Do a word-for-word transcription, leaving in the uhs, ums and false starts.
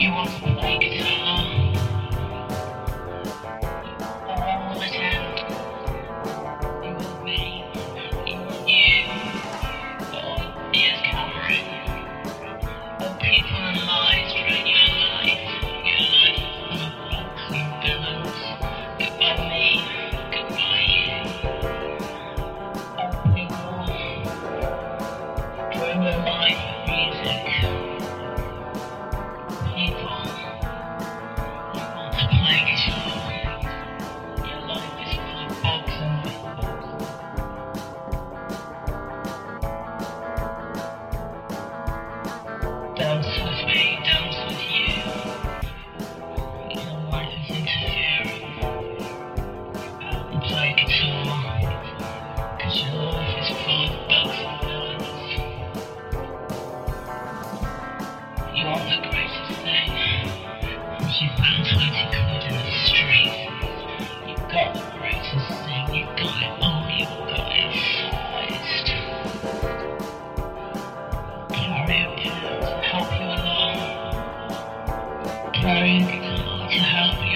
You want to play guitar? I want to attend. You want me? You want you? Oh, here's Cameron. All people and lies throughout your life. Your life is full of bugs and villains. Goodbye me. Goodbye you. All people through their life with music. People who want to play guitar. Your life is full of bugs and villains. Dance with me, dance with you. Your life is interfering. And play guitar, cause your life is full of bugs and villains. You want the greatest thing, cause you found twenty quid in the street. You got the greatest thing, you got it all, you got it sized. Carry a piano to help you along. Carry a guitar to help you